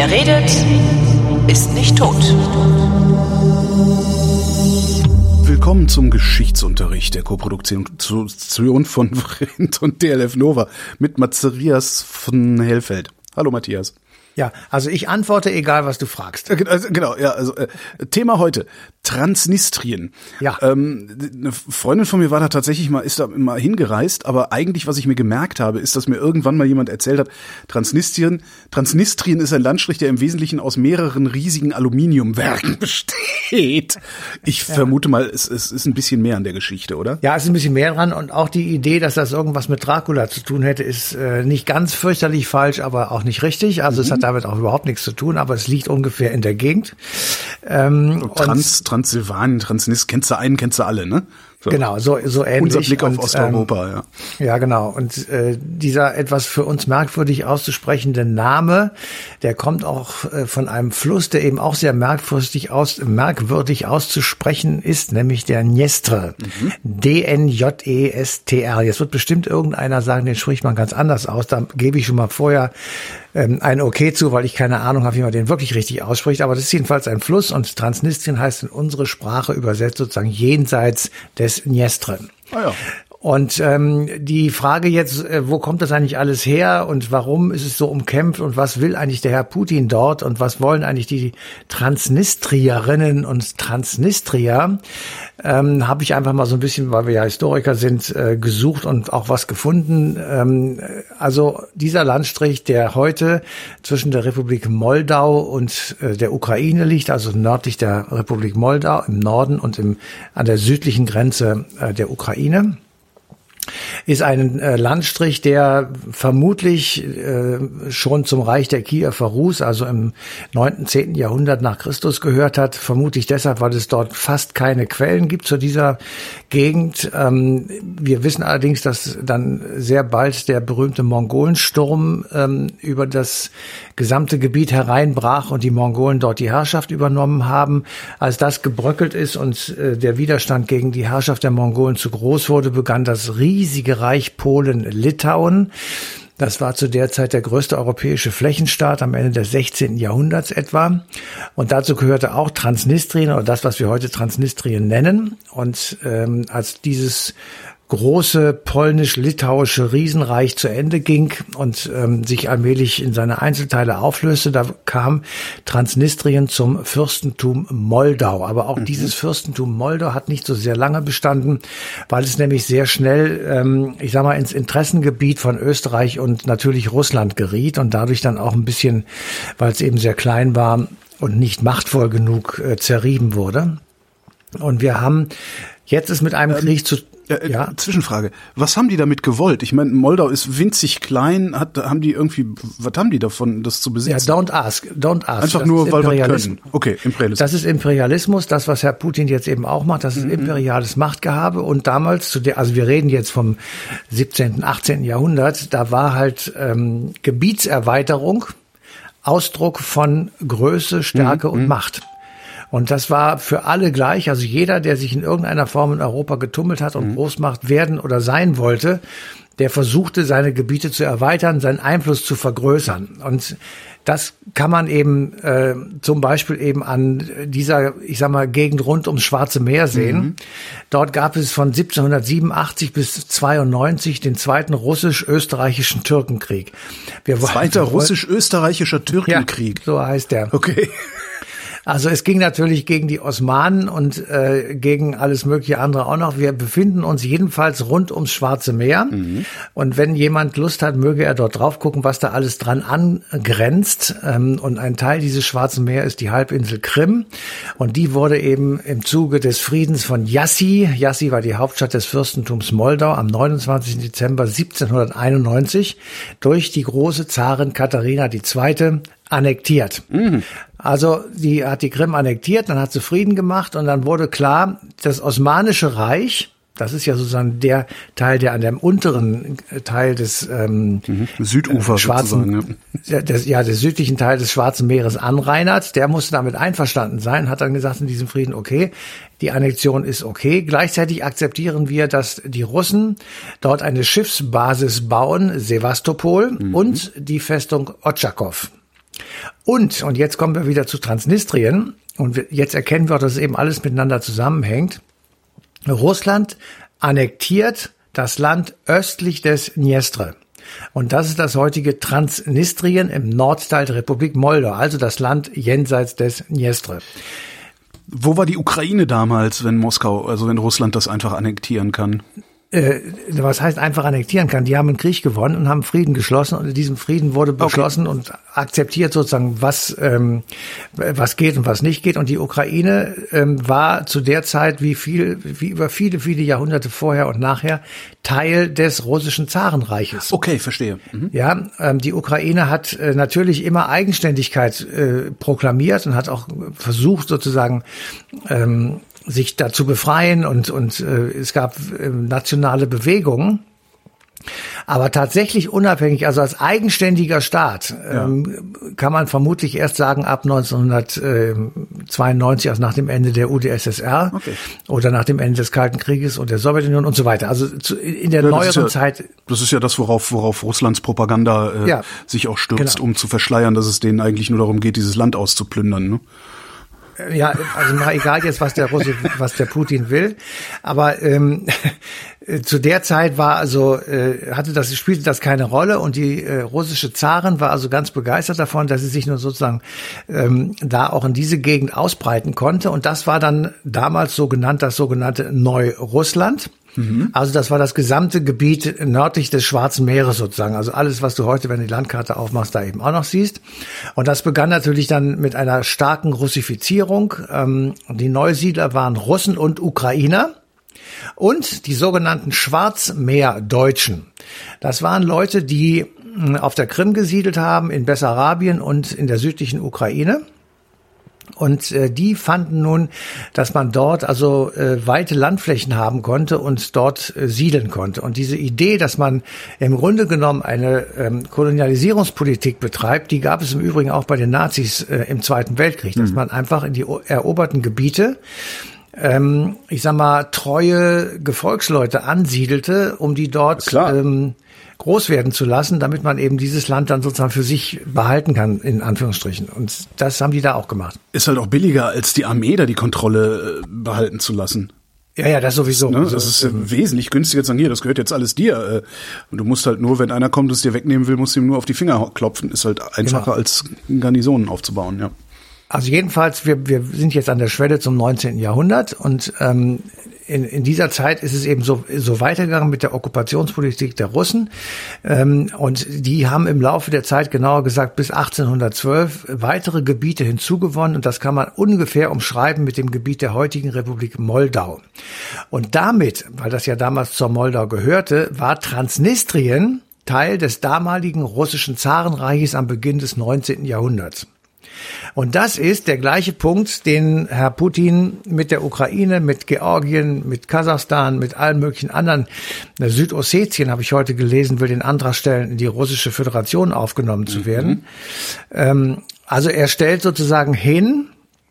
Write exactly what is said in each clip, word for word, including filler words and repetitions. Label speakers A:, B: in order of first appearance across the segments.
A: Wer redet, ist nicht tot.
B: Willkommen zum Geschichtsunterricht der Koproduktion von Vrindt und D L F Nova mit Matthias von Hellfeld. Hallo Matthias.
C: Ja, also ich antworte, egal was du fragst.
B: Also, genau, ja, also äh, Thema heute, Transnistrien.
C: Ja.
B: Ähm, eine Freundin von mir war da tatsächlich mal, ist da mal hingereist, aber eigentlich, was ich mir gemerkt habe, ist, dass mir irgendwann mal jemand erzählt hat, Transnistrien, Transnistrien ist ein Landstrich, der im Wesentlichen aus mehreren riesigen Aluminiumwerken besteht. Ich ja. vermute mal, es, es ist ein bisschen mehr an der Geschichte, oder?
C: Ja, es ist ein bisschen mehr dran und auch die Idee, dass das irgendwas mit Dracula zu tun hätte, ist äh, nicht ganz fürchterlich falsch, aber auch nicht richtig. Also mhm. es hat damit auch überhaupt nichts zu tun, aber es liegt ungefähr in der Gegend.
B: Ähm, Trans, Transsilvanien, Transnist, kennst du einen, kennst du alle, ne? So.
C: Genau, so so ähnlich.
B: Unser Blick
C: und,
B: auf Osteuropa,
C: ähm,
B: ja.
C: Ja, genau. Und äh, dieser etwas für uns merkwürdig auszusprechende Name, der kommt auch äh, von einem Fluss, der eben auch sehr merkwürdig, aus, merkwürdig auszusprechen ist, nämlich der Dniester. Mhm. D N J E S T R. Jetzt wird bestimmt irgendeiner sagen, den spricht man ganz anders aus. Da gebe ich schon mal vorher ähm, ein Okay zu, weil ich keine Ahnung habe, wie man den wirklich richtig ausspricht. Aber das ist jedenfalls ein Fluss und Transnistrien heißt in unsere Sprache übersetzt sozusagen jenseits des Dniester.
B: Ah ja.
C: Und ähm, die Frage jetzt, äh, wo kommt das eigentlich alles her und warum ist es so umkämpft und was will eigentlich der Herr Putin dort und was wollen eigentlich die Transnistrierinnen und Transnistrier, ähm, habe ich einfach mal so ein bisschen, weil wir ja Historiker sind, äh, gesucht und auch was gefunden. Ähm, also dieser Landstrich, der heute zwischen der Republik Moldau und äh, der Ukraine liegt, also nördlich der Republik Moldau im Norden und im an der südlichen Grenze äh, der Ukraine, ist ein äh, Landstrich, der vermutlich äh, schon zum Reich der Kiewer Rus, also im neunten, zehnten Jahrhundert nach Christus gehört hat. Vermutlich deshalb, weil es dort fast keine Quellen gibt zu dieser Gegend. Ähm, wir wissen allerdings, dass dann sehr bald der berühmte Mongolensturm ähm, über das gesamte Gebiet hereinbrach und die Mongolen dort die Herrschaft übernommen haben. Als das gebröckelt ist und äh, der Widerstand gegen die Herrschaft der Mongolen zu groß wurde, begann das riesige Reich Polen-Litauen. Das war zu der Zeit der größte europäische Flächenstaat am Ende des sechzehnten Jahrhunderts etwa. Und dazu gehörte auch Transnistrien oder das, was wir heute Transnistrien nennen. Und ähm, als dieses große polnisch-litauische Riesenreich zu Ende ging und ähm, sich allmählich in seine Einzelteile auflöste, da kam Transnistrien zum Fürstentum Moldau. Aber auch mhm. dieses Fürstentum Moldau hat nicht so sehr lange bestanden, weil es nämlich sehr schnell, ähm, ich sag mal, ins Interessengebiet von Österreich und natürlich Russland geriet und dadurch dann auch ein bisschen, weil es eben sehr klein war und nicht machtvoll genug, äh, zerrieben wurde. Und wir haben jetzt ist mit einem ähm. Krieg zu
B: Äh, ja. Zwischenfrage. Was haben die damit gewollt? Ich meine, Moldau ist winzig klein. Hat, haben die irgendwie, was haben die davon, das zu besitzen?
C: Ja, don't ask, don't ask.
B: Einfach
C: das
B: nur, weil wir können. Okay, Imperialismus.
C: Das ist Imperialismus, das, was Herr Putin jetzt eben auch macht, das ist mhm. imperiales Machtgehabe. Und damals, zu der, also wir reden jetzt vom siebzehnten, achtzehnten Jahrhundert, da war halt ähm, Gebietserweiterung Ausdruck von Größe, Stärke mhm. und Macht. Und das war für alle gleich. Also jeder, der sich in irgendeiner Form in Europa getummelt hat und mhm. Großmacht werden oder sein wollte, der versuchte, seine Gebiete zu erweitern, seinen Einfluss zu vergrößern. Und das kann man eben äh, zum Beispiel eben an dieser, ich sag mal, Gegend rund ums Schwarze Meer sehen. Mhm. Dort gab es von siebzehnhundertsiebenundachtzig bis zweiundneunzig den zweiten russisch-österreichischen Türkenkrieg.
B: Wir Zweiter russisch-österreichischer Türkenkrieg.
C: Ja, so heißt der.
B: Okay.
C: Also es ging natürlich gegen die Osmanen und äh, gegen alles mögliche andere auch noch. Wir befinden uns jedenfalls rund ums Schwarze Meer. Mhm. Und wenn jemand Lust hat, möge er dort drauf gucken, was da alles dran angrenzt. Ähm, und ein Teil dieses Schwarzen Meer ist die Halbinsel Krim. Und die wurde eben im Zuge des Friedens von Jassy, Jassy war die Hauptstadt des Fürstentums Moldau, am neunundzwanzigsten Dezember siebzehnhunderteinundneunzig durch die große Zarin Katharina die Zweite annektiert. Mhm. Also die hat die Krim annektiert, dann hat sie Frieden gemacht und dann wurde klar, das Osmanische Reich, das ist ja sozusagen der Teil, der an dem unteren Teil des ähm,
B: mhm. Südufer
C: Schwarzen, ja. Des, ja, des südlichen Teil des Schwarzen Meeres anreinert, der musste damit einverstanden sein, hat dann gesagt in diesem Frieden, okay, die Annexion ist okay. Gleichzeitig akzeptieren wir, dass die Russen dort eine Schiffsbasis bauen, Sewastopol, mhm. und die Festung Otschakow. Und, und jetzt kommen wir wieder zu Transnistrien. Und wir, jetzt erkennen wir auch, dass es eben alles miteinander zusammenhängt. Russland annektiert das Land östlich des Dniester. Und das ist das heutige Transnistrien im Nordteil der Republik Moldau, also das Land jenseits des Dniester.
B: Wo war die Ukraine damals, wenn Moskau, also wenn Russland das einfach annektieren kann?
C: Äh, was heißt einfach annektieren kann? Die haben einen Krieg gewonnen und haben Frieden geschlossen und in diesem Frieden wurde beschlossen okay. und akzeptiert sozusagen, was ähm, was geht und was nicht geht. Und die Ukraine ähm, war zu der Zeit, wie viel, wie über viele, viele Jahrhunderte vorher und nachher, Teil des russischen Zarenreiches.
B: Okay, verstehe. Mhm.
C: Ja, ähm, die Ukraine hat äh, natürlich immer Eigenständigkeit äh, proklamiert und hat auch versucht sozusagen ähm, sich dazu befreien und und äh, es gab äh, nationale Bewegungen, aber tatsächlich unabhängig, also als eigenständiger Staat, ähm, ja. kann man vermutlich erst sagen ab neunzehnhundertzweiundneunzig, also nach dem Ende der U d S S R okay. oder nach dem Ende des Kalten Krieges und der Sowjetunion und so weiter. Also zu, in der ja, neueren
B: ja,
C: Zeit.
B: Das ist ja das, worauf worauf Russlands Propaganda äh, ja, sich auch stürzt, genau. um zu verschleiern, dass es denen eigentlich nur darum geht, dieses Land auszuplündern, ne?
C: Ja, also mal egal jetzt, was der Russe, was der Putin will, aber ähm, zu der Zeit war also äh, hatte das spielte das keine Rolle und die äh, russische Zarin war also ganz begeistert davon, dass sie sich nur sozusagen ähm, da auch in diese Gegend ausbreiten konnte und das war dann damals so genannt das sogenannte Neurussland. Mhm. Also das war das gesamte Gebiet nördlich des Schwarzen Meeres sozusagen. Also alles, was du heute, wenn du die Landkarte aufmachst, da eben auch noch siehst. Und das begann natürlich dann mit einer starken Russifizierung. Ähm, die Neusiedler waren Russen und Ukrainer. Und die sogenannten Schwarzmeerdeutschen. Das waren Leute, die auf der Krim gesiedelt haben, in Bessarabien und in der südlichen Ukraine. Und äh, die fanden nun, dass man dort also äh, weite Landflächen haben konnte und dort äh, siedeln konnte. Und diese Idee, dass man im Grunde genommen eine ähm, Kolonialisierungspolitik betreibt, die gab es im Übrigen auch bei den Nazis äh, im Zweiten Weltkrieg, mhm. dass man einfach in die eroberten Gebiete ähm, ich sag mal, treue Gefolgsleute ansiedelte, um die dort ähm, groß werden zu lassen, damit man eben dieses Land dann sozusagen für sich behalten kann, in Anführungsstrichen. Und das haben die da auch gemacht.
B: Ist halt auch billiger, als die Armee da die Kontrolle äh, behalten zu lassen.
C: Ja, ja, das sowieso.
B: Ne? Das ist ähm, wesentlich günstiger zu sagen, hier, das gehört jetzt alles dir. Und du musst halt nur, wenn einer kommt, es dir wegnehmen will, musst du ihm nur auf die Finger klopfen. Ist halt einfacher, genau. als Garnisonen aufzubauen, ja.
C: Also jedenfalls, wir, wir sind jetzt an der Schwelle zum neunzehnten Jahrhundert und ähm, in, in dieser Zeit ist es eben so, so weitergegangen mit der Okkupationspolitik der Russen. Ähm, und die haben im Laufe der Zeit, genauer gesagt bis achtzehnhundertzwölf, weitere Gebiete hinzugewonnen. Und das kann man ungefähr umschreiben mit dem Gebiet der heutigen Republik Moldau. Und damit, weil das ja damals zur Moldau gehörte, war Transnistrien Teil des damaligen russischen Zarenreiches am Beginn des neunzehnten Jahrhunderts. Und das ist der gleiche Punkt, den Herr Putin mit der Ukraine, mit Georgien, mit Kasachstan, mit allen möglichen anderen, Südossetien, habe ich heute gelesen, will den Antrag stellen, in die russische Föderation aufgenommen zu werden. Mhm. Also er stellt sozusagen hin,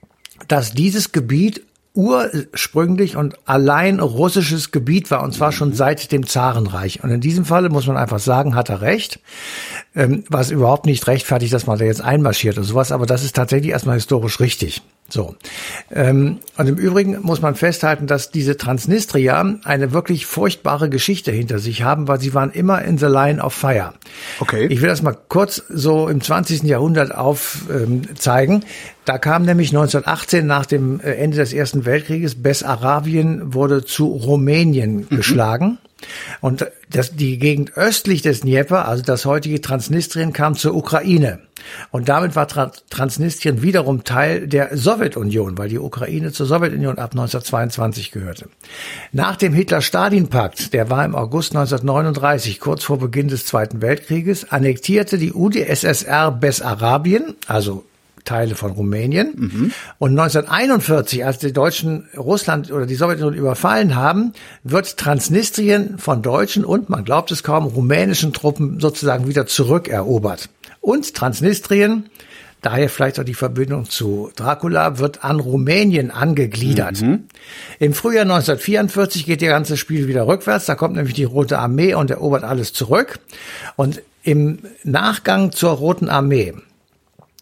C: dass dieses Gebiet ursprünglich und allein russisches Gebiet war, und zwar schon seit dem Zarenreich. Und in diesem Falle muss man einfach sagen, hat er recht, ähm, was überhaupt nicht rechtfertigt, dass man da jetzt einmarschiert oder sowas, aber das ist tatsächlich erstmal historisch richtig. So. Ähm, und im Übrigen muss man festhalten, dass diese Transnistria eine wirklich furchtbare Geschichte hinter sich haben, weil sie waren immer in the line of fire. Okay. Ich will das mal kurz so im zwanzigsten Jahrhundert aufzeigen. Ähm, da kam nämlich neunzehnhundertachtzehn nach dem Ende des Ersten Weltkrieges, Bessarabien wurde zu Rumänien mhm. geschlagen. Und das, die Gegend östlich des Dnieper, also das heutige Transnistrien, kam zur Ukraine. Und damit war Trans- Transnistrien wiederum Teil der Sowjetunion, weil die Ukraine zur Sowjetunion ab neunzehnhundertzweiundzwanzig gehörte. Nach dem Hitler-Stalin-Pakt, der war im August neunzehnhundertneununddreißig, kurz vor Beginn des Zweiten Weltkrieges, annektierte die U d S S R Bessarabien, also Teile von Rumänien. Mhm. Und neunzehnhunderteinundvierzig, als die Deutschen Russland oder die Sowjetunion überfallen haben, wird Transnistrien von deutschen und, man glaubt es kaum, rumänischen Truppen sozusagen wieder zurückerobert. Und Transnistrien, daher vielleicht auch die Verbindung zu Dracula, wird an Rumänien angegliedert. Mhm. Im Frühjahr neunzehnhundertvierundvierzig geht das ganze Spiel wieder rückwärts. Da kommt nämlich die Rote Armee und erobert alles zurück. Und im Nachgang zur Roten Armee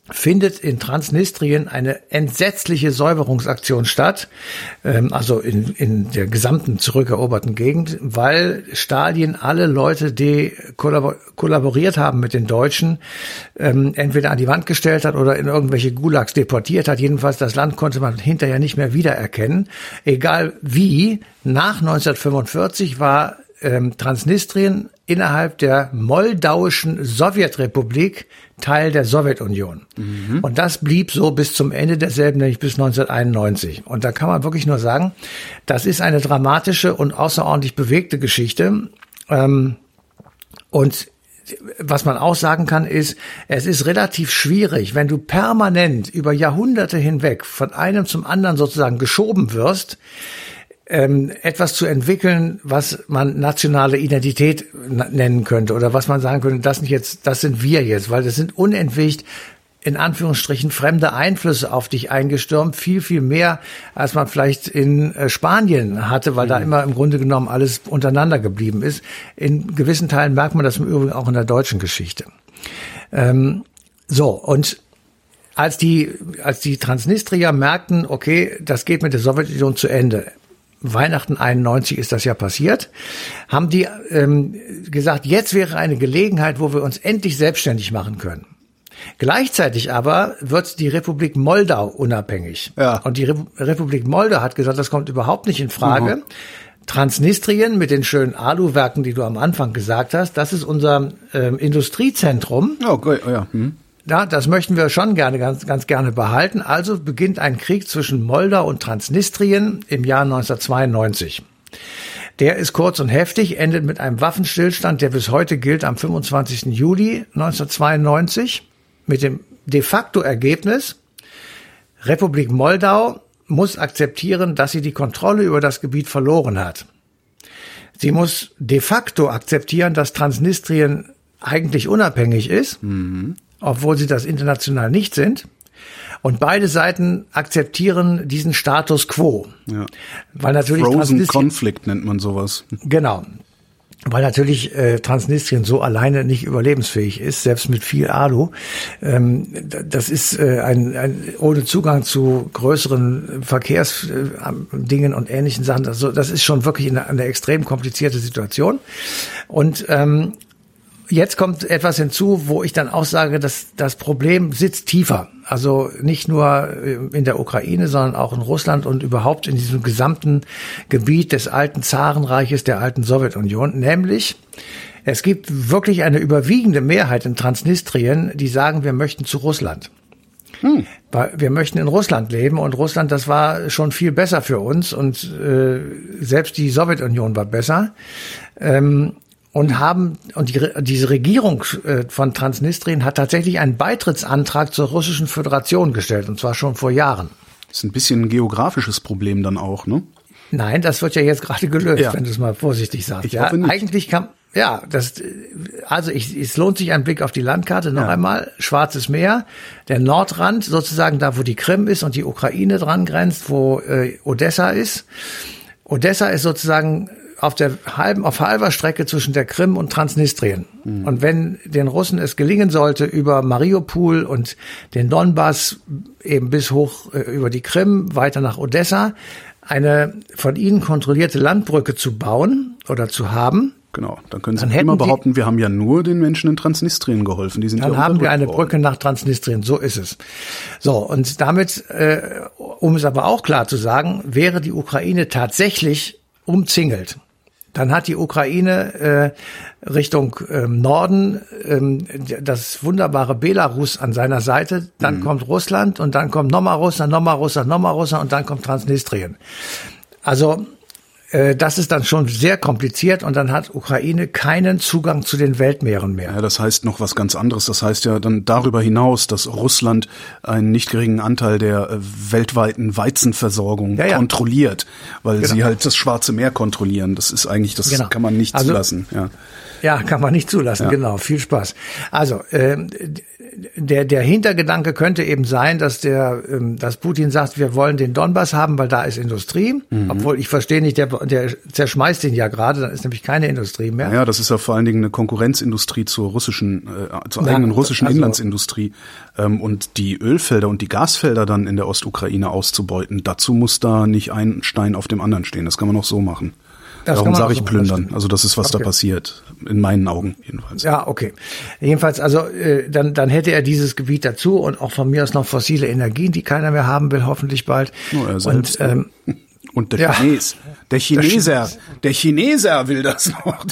C: findet in Transnistrien eine entsetzliche Säuberungsaktion statt, ähm, also in, in der gesamten zurückeroberten Gegend, weil Stalin alle Leute, die kollabor- kollaboriert haben mit den Deutschen, ähm, entweder an die Wand gestellt hat oder in irgendwelche Gulags deportiert hat. Jedenfalls das Land konnte man hinterher nicht mehr wiedererkennen. Egal wie, nach neunzehnhundertfünfundvierzig war ähm, Transnistrien innerhalb der moldauischen Sowjetrepublik Teil der Sowjetunion. Mhm. Und das blieb so bis zum Ende derselben, nämlich bis neunzehnhunderteinundneunzig. Und da kann man wirklich nur sagen, das ist eine dramatische und außerordentlich bewegte Geschichte. Ähm, und was man auch sagen kann, ist, es ist relativ schwierig, wenn du permanent über Jahrhunderte hinweg von einem zum anderen sozusagen geschoben wirst, Ähm, etwas zu entwickeln, was man nationale Identität n- nennen könnte oder was man sagen könnte, das sind jetzt, das sind wir jetzt, weil das sind unentwegt in Anführungsstrichen fremde Einflüsse auf dich eingestürmt, viel, viel mehr, als man vielleicht in äh, Spanien hatte, weil mhm. da immer im Grunde genommen alles untereinander geblieben ist. In gewissen Teilen merkt man das im Übrigen auch in der deutschen Geschichte. Ähm, so, und als die, als die Transnistrier merkten, okay, das geht mit der Sowjetunion zu Ende, Weihnachten einundneunzig ist das ja passiert, haben die ähm, gesagt, jetzt wäre eine Gelegenheit, wo wir uns endlich selbstständig machen können. Gleichzeitig aber wird die Republik Moldau unabhängig. Ja. Und die Re- Republik Moldau hat gesagt, das kommt überhaupt nicht in Frage. Mhm. Transnistrien mit den schönen Aluwerken, die du am Anfang gesagt hast, das ist unser ähm, Industriezentrum. Okay, oh ja. Hm. Ja, das möchten wir schon gerne, ganz, ganz gerne behalten. Also beginnt ein Krieg zwischen Moldau und Transnistrien im Jahr neunzehnhundertzweiundneunzig. Der ist kurz und heftig, endet mit einem Waffenstillstand, der bis heute gilt, am fünfundzwanzigsten Juli neunzehnhundertzweiundneunzig, mit dem de facto Ergebnis, Republik Moldau muss akzeptieren, dass sie die Kontrolle über das Gebiet verloren hat. Sie muss de facto akzeptieren, dass Transnistrien eigentlich unabhängig ist, mhm. obwohl sie das international nicht sind. Und beide Seiten akzeptieren diesen Status quo. Ja. Weil natürlich
B: Frozen Conflict nennt man sowas.
C: Genau. Weil natürlich äh, Transnistrien so alleine nicht überlebensfähig ist, selbst mit viel Alu. Ähm, das ist äh, ein, ein ohne Zugang zu größeren Verkehrsdingen äh, und ähnlichen Sachen. Also das ist schon wirklich eine, eine extrem komplizierte Situation. Und ähm, jetzt kommt etwas hinzu, wo ich dann auch sage, dass das Problem sitzt tiefer. Also nicht nur in der Ukraine, sondern auch in Russland und überhaupt in diesem gesamten Gebiet des alten Zarenreiches, der alten Sowjetunion. Nämlich, es gibt wirklich eine überwiegende Mehrheit in Transnistrien, die sagen, wir möchten zu Russland. Hm. Weil wir möchten in Russland leben und Russland, das war schon viel besser für uns und äh, selbst die Sowjetunion war besser. Ähm, Und haben, und die, diese Regierung äh, von Transnistrien hat tatsächlich einen Beitrittsantrag zur Russischen Föderation gestellt, und zwar schon vor Jahren.
B: Das ist ein bisschen ein geografisches Problem dann auch, ne?
C: Nein, das wird ja jetzt gerade gelöst, ja. Wenn du es mal vorsichtig sagst.
B: Ich
C: ja,
B: hoffe nicht.
C: Eigentlich kann, ja, das, also ich, es lohnt sich ein Blick auf die Landkarte noch ja. einmal. Schwarzes Meer, der Nordrand, sozusagen da, wo die Krim ist und die Ukraine dran grenzt, wo äh, Odessa ist. Odessa ist sozusagen auf der halben, auf halber Strecke zwischen der Krim und Transnistrien. Mhm. Und wenn den Russen es gelingen sollte, über Mariupol und den Donbass eben bis hoch äh, über die Krim, weiter nach Odessa, eine von ihnen kontrollierte Landbrücke zu bauen oder zu haben.
B: Genau, dann können sie dann immer behaupten, die, wir haben ja nur den Menschen in Transnistrien geholfen. Die sind
C: dann
B: ja
C: haben wir eine worden. Brücke nach Transnistrien, so ist es. So, und damit, äh, um es aber auch klar zu sagen, wäre die Ukraine tatsächlich umzingelt. Dann hat die Ukraine äh, Richtung ähm, Norden ähm, das wunderbare Belarus an seiner Seite. Dann mhm. kommt Russland und dann kommt nochmal Russland, nochmal Russland, nochmal Russland und dann kommt Transnistrien. Also äh, das ist dann schon sehr kompliziert und dann hat Ukraine keinen Zugang zu den Weltmeeren mehr.
B: Ja, das heißt noch was ganz anderes. Das heißt ja dann darüber hinaus, dass Russland einen nicht geringen Anteil der äh, weltweiten Weizenversorgung ja, ja. kontrolliert, weil genau. sie halt das Schwarze Meer kontrollieren. Das ist eigentlich, das genau. kann man nicht also, zulassen. Ja.
C: ja, kann man nicht zulassen, ja. genau. Viel Spaß. Also äh, der der Hintergedanke könnte eben sein, dass der dass Putin sagt, wir wollen den Donbass haben, weil da ist Industrie. Mhm. Obwohl ich verstehe nicht, der der zerschmeißt ihn ja gerade, dann ist nämlich keine Industrie mehr.
B: Ja, das ist ja vor allen Dingen eine Konkurrenzindustrie zur russischen, äh, zur
C: Na,
B: eigenen russischen
C: also,
B: Inlandsindustrie. Ähm, und die Ölfelder und die Gasfelder dann in der Ostukraine auszubeuten, dazu muss da nicht ein Stein auf dem anderen stehen. Das kann man auch so machen.
C: Das
B: Darum sage ich
C: so
B: plündern. Also das ist, was
C: okay.
B: da passiert. In meinen Augen jedenfalls.
C: Ja, okay. Jedenfalls, also äh, dann dann hätte er dieses Gebiet dazu und auch von mir aus noch fossile Energien, die keiner mehr haben will, hoffentlich bald.
B: Oh, er selbst.
C: Und, ähm,
B: und der
C: ja.
B: Chines. Der Chineser. Der Chineser will das noch.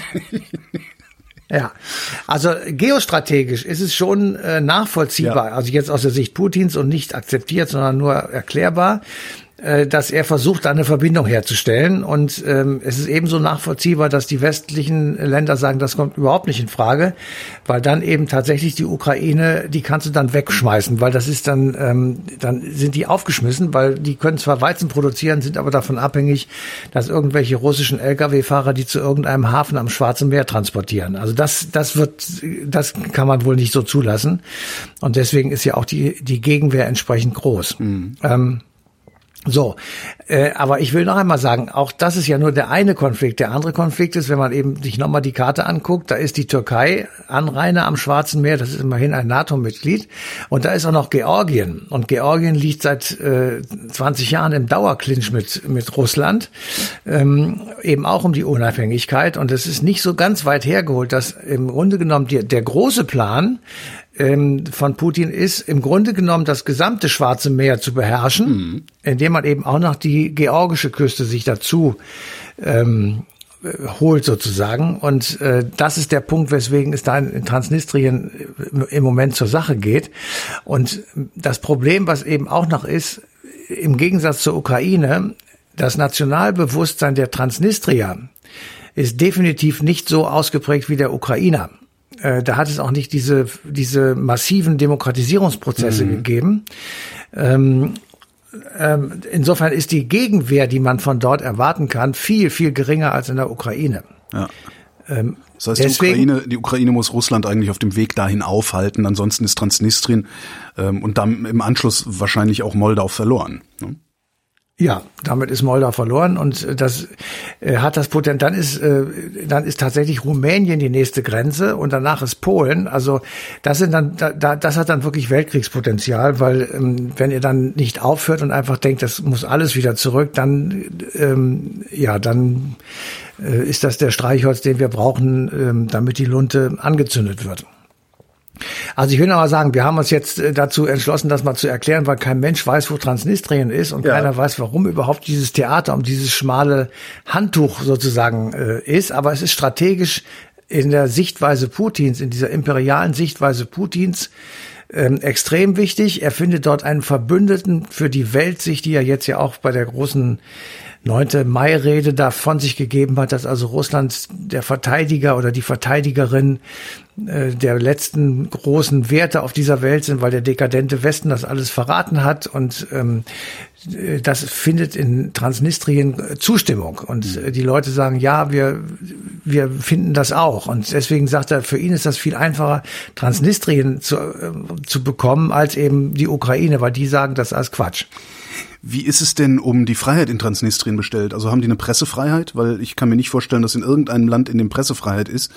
C: Ja, also geostrategisch ist es schon äh, nachvollziehbar,
B: ja.
C: also jetzt aus der Sicht Putins und nicht akzeptiert, sondern nur erklärbar, äh, dass er versucht, da eine Verbindung herzustellen. Und ähm, es ist ebenso nachvollziehbar, dass die westlichen Länder sagen, das kommt überhaupt nicht in Frage, weil dann eben tatsächlich die Ukraine, die kannst du dann wegschmeißen, weil das ist dann, ähm, dann sind die aufgeschmissen, weil die können zwar Weizen produzieren, sind aber davon abhängig, dass irgendwelche russischen L K W-Fahrer die zu irgendeinem Hafen am Schwarzen Meer transportieren. Also das, das wird, das kann man wohl nicht so zulassen. Und deswegen ist ja auch die, die Gegenwehr entsprechend groß. Mhm. Ähm, So, äh, aber ich will noch einmal sagen, auch das ist ja nur der eine Konflikt. Der andere Konflikt ist, wenn man eben sich nochmal die Karte anguckt, da ist die Türkei Anrainer am Schwarzen Meer, das ist immerhin ein NATO-Mitglied. Und da ist auch noch Georgien. Und Georgien liegt seit äh, zwanzig Jahren im Dauerclinch mit mit Russland, ähm, eben auch um die Unabhängigkeit. Und es ist nicht so ganz weit hergeholt, dass im Grunde genommen die, der große Plan von Putin ist, im Grunde genommen das gesamte Schwarze Meer zu beherrschen, mhm. indem man eben auch noch die georgische Küste sich dazu ähm, holt sozusagen. Und äh, das ist der Punkt, weswegen es da in Transnistrien im Moment zur Sache geht. Und das Problem, was eben auch noch ist, im Gegensatz zur Ukraine, das Nationalbewusstsein der Transnistrier ist definitiv nicht so ausgeprägt wie der Ukrainer. Da hat es auch nicht diese diese massiven Demokratisierungsprozesse mhm. gegeben. Ähm, ähm, insofern ist die Gegenwehr, die man von dort erwarten kann, viel, viel geringer als in der Ukraine.
B: Ja.
C: Ähm,
B: das heißt, deswegen, die Ukraine, die Ukraine muss Russland eigentlich auf dem Weg dahin aufhalten. Ansonsten ist Transnistrien ähm, und dann im Anschluss wahrscheinlich auch Moldau verloren. Ne?
C: Ja, damit ist Moldau verloren und das äh, hat das Potenzial. Dann ist äh, dann ist tatsächlich Rumänien die nächste Grenze und danach ist Polen. Also das sind dann da, das hat dann wirklich Weltkriegspotenzial, weil ähm, wenn ihr dann nicht aufhört und einfach denkt, das muss alles wieder zurück, dann ähm, ja dann äh, ist das der Streichholz, den wir brauchen, ähm, damit die Lunte angezündet wird. Also ich will noch mal sagen, wir haben uns jetzt dazu entschlossen, das mal zu erklären, weil kein Mensch weiß, wo Transnistrien ist und ja. keiner weiß, warum überhaupt dieses Theater um dieses schmale Handtuch sozusagen äh, ist. Aber es ist strategisch in der Sichtweise Putins, in dieser imperialen Sichtweise Putins ähm, extrem wichtig. Er findet dort einen Verbündeten für die Weltsicht, die er jetzt ja auch bei der großen neunte Mai-Rede da von sich gegeben hat, dass also Russland der Verteidiger oder die Verteidigerin äh, der letzten großen Werte auf dieser Welt sind, weil der dekadente Westen das alles verraten hat und ähm, das findet in Transnistrien Zustimmung und äh, die Leute sagen, ja, wir wir finden das auch und deswegen sagt er, für ihn ist das viel einfacher, Transnistrien zu, äh, zu bekommen, als eben die Ukraine, weil die sagen, das ist alles Quatsch.
B: Wie ist es denn um die Freiheit in Transnistrien bestellt? Also haben die eine Pressefreiheit? Weil ich kann mir nicht vorstellen, dass in irgendeinem Land, in dem Pressefreiheit ist,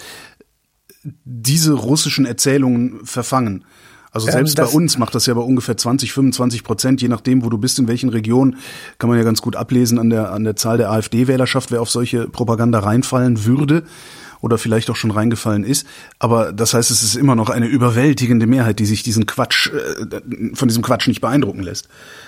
B: diese russischen Erzählungen verfangen. Also selbst ähm, bei uns macht das ja bei ungefähr zwanzig, fünfundzwanzig Prozent, je nachdem, wo du bist, in welchen Regionen, kann man ja ganz gut ablesen an der, an der Zahl der AfD-Wählerschaft, wer auf solche Propaganda reinfallen würde oder vielleicht auch schon reingefallen ist. Aber das heißt, es ist immer noch eine überwältigende Mehrheit, die sich diesen Quatsch, äh, von diesem Quatsch nicht beeindrucken lässt.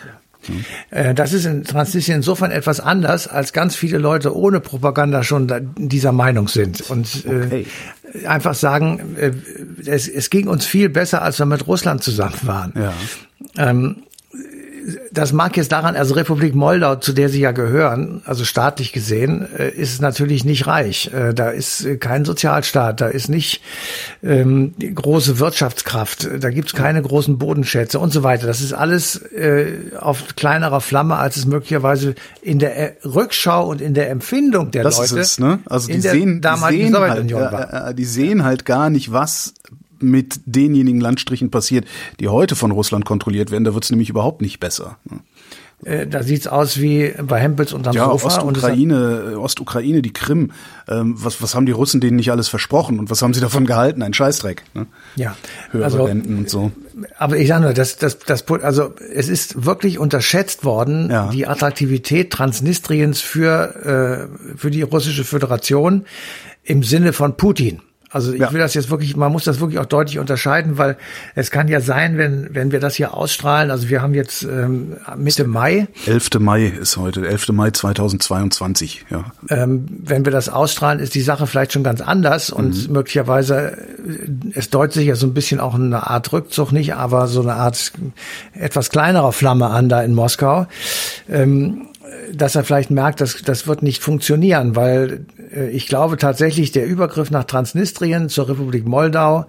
C: Ja. Das ist in Transnistrien insofern etwas anders, als ganz viele Leute ohne Propaganda schon dieser Meinung sind und okay. äh, einfach sagen, äh, es, es ging uns viel besser, als wir mit Russland zusammen waren. Ja. Ähm, das mag jetzt daran, also Republik Moldau, zu der sie ja gehören, also staatlich gesehen, ist es natürlich nicht reich. Da ist kein Sozialstaat, da ist nicht ähm, die große Wirtschaftskraft, da gibt's keine großen Bodenschätze und so weiter. Das ist alles äh, auf kleinerer Flamme, als es möglicherweise in der Rückschau und in der Empfindung der
B: das
C: Leute
B: ist es, ne? Also die
C: in der
B: sehen,
C: damaligen
B: die sehen
C: Sowjetunion
B: halt,
C: war.
B: Äh, die sehen halt gar nicht, was mit denjenigen Landstrichen passiert, die heute von Russland kontrolliert werden. Da wird's nämlich überhaupt nicht besser.
C: Äh, da sieht's aus wie bei Hempels unterm
B: ja,
C: Sofa.
B: Ostukraine, Ostukraine, die Krim. Ähm, was, was haben die Russen denen nicht alles versprochen und was haben sie davon gehalten? Ein Scheißdreck. Ne?
C: Ja,
B: höhere
C: also,
B: Renten und so.
C: Aber ich sage nur, das, das, das, also es ist wirklich unterschätzt worden,
B: ja.
C: die Attraktivität Transnistriens für äh, für die russische Föderation im Sinne von Putin. Also ich
B: ja.
C: will das jetzt wirklich, man muss das wirklich auch deutlich unterscheiden, weil es kann ja sein, wenn wenn wir das hier ausstrahlen, also wir haben jetzt ähm, Mitte Mai.
B: elfter Mai ist heute, elfter Mai zweitausendzweiundzwanzig, ja.
C: Ähm, wenn wir das ausstrahlen, ist die Sache vielleicht schon ganz anders und mhm. möglicherweise, es deutet sich ja so ein bisschen auch eine Art Rückzug nicht, aber so eine Art etwas kleinerer Flamme an da in Moskau. Ähm, dass er vielleicht merkt, dass das wird nicht funktionieren, weil äh, ich glaube tatsächlich, der Übergriff nach Transnistrien zur Republik Moldau,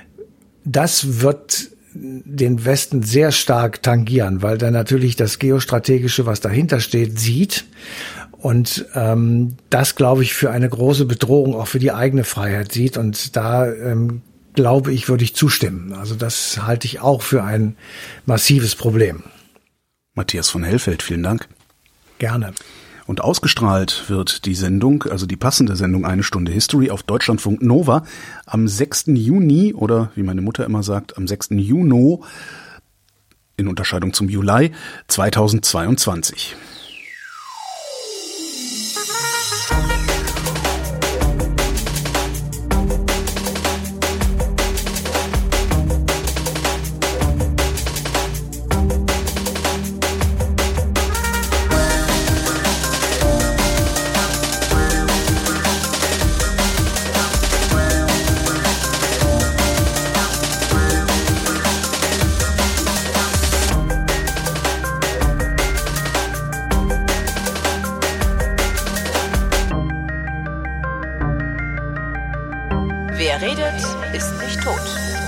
C: das wird den Westen sehr stark tangieren, weil der natürlich das Geostrategische, was dahinter steht, sieht und ähm, das, glaube ich, für eine große Bedrohung auch für die eigene Freiheit sieht und da ähm, glaube ich, würde ich zustimmen. Also das halte ich auch für ein massives Problem.
B: Matthias von Hellfeld, vielen Dank.
C: Gerne.
B: Und ausgestrahlt wird die Sendung, also die passende Sendung Eine Stunde History auf Deutschlandfunk Nova am sechsten Juni oder wie meine Mutter immer sagt, am sechsten Juni in Unterscheidung zum Juli zweitausendzweiundzwanzig.
A: Wer redet, ist nicht tot.